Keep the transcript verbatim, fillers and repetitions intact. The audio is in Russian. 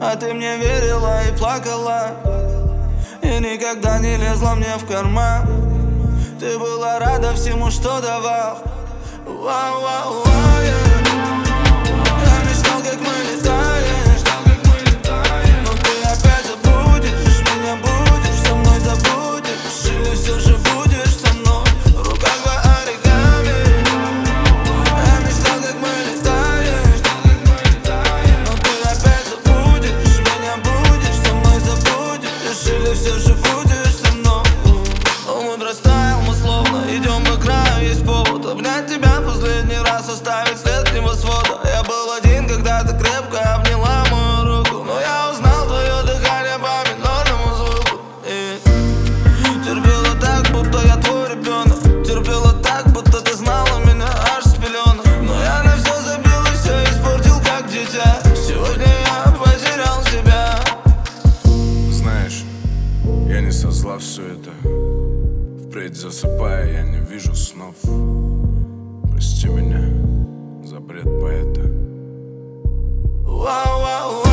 А ты мне верила и плакала, и никогда не лезла мне в карман. Ты была рада всему, что давал. Вау, вау, вау, yeah. Я мечтал, как мы летаем, но ты опять забудешь меня, будешь со мной, забудешь, или все же будешь со мной. В руках два оригами. Я мечтал, как мы летаем, но ты опять забудешь меня, будешь со мной, забудешь, или все же будешь со мной. Он растаял, мы словно идем по краю, есть повод обнять тебя последний раз, оставить след небосвода. Я был один, когда ты крепко обняла мою руку, но я узнал твое дыхание по минорному звуку. И терпела так, будто я твой ребенок, терпела так, будто ты знала меня аж с пеленок. Но я на все забил и все испортил, как дитя. Сегодня я потерял себя. Знаешь, я не со зла все это. Впредь засыпая, я не вижу снов. Прости меня за бред поэта. Вау, вау,